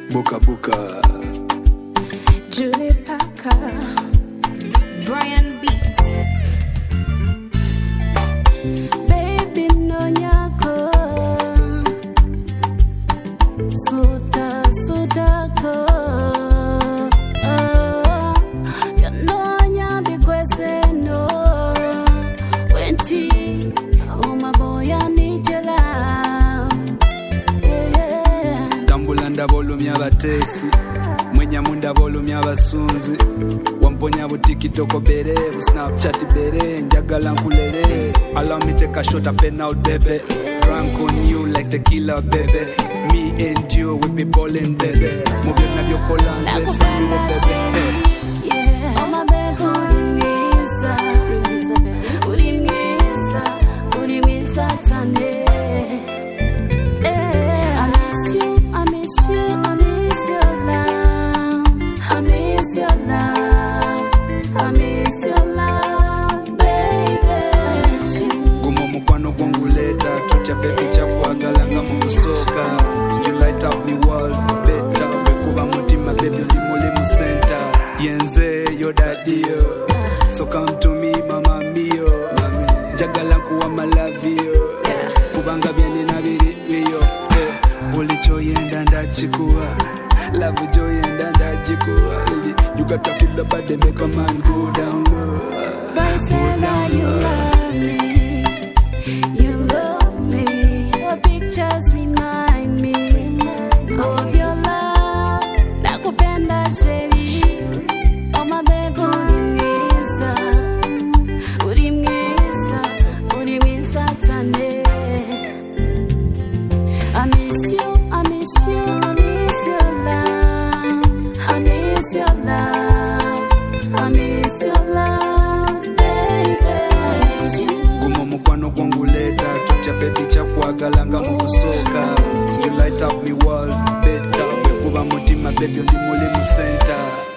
Buka Buka, Julie Parker, Brian Beats. Baby no nyako, suta ko. Ya no nyambi kwese no. Wenti, oh my boy, I need your love. Yeah. Tambulanda volumya batesi, mwenya munda volumya basunzi. Wamponya butikitoko bere, Snapchat bere, njagala nkulere. Allow me take a shot of pen out, baby. Drunk on you like tequila, baby. Me and you, we be ballin', baby. Mobile na vyo kolanze, baby. Yeah, oh my baby, ulimisa chane. I miss you, I miss you, I miss your love. I miss your love, I miss your love, baby. Gumo mukwano kwangu leta, tucha baby cha kuagalanga mukusoka. You light up me world, better. Bekuba mutima baby ndi mule mu center. Yenze yo daddy yo, so come to me mama mio. Jagala kuwa malavio, kubanga byeni nabiri yo. Ulicho yenda ndachikuwa, love jo yenda ndachikuwa. You got to kill the body, make a man go down low. But say that you love me, you love me. Your pictures remind me of your love. Nakupenda sheli, oh my baby, ulimisa chane. I miss you, I miss you, I miss your love. I miss your love, I miss your love, baby. Gumo mukwano kwangu leta, tucha baby cha kuagalanga mukusoka. You light up me world, better. Bekuba mutima baby ndi mule mu center.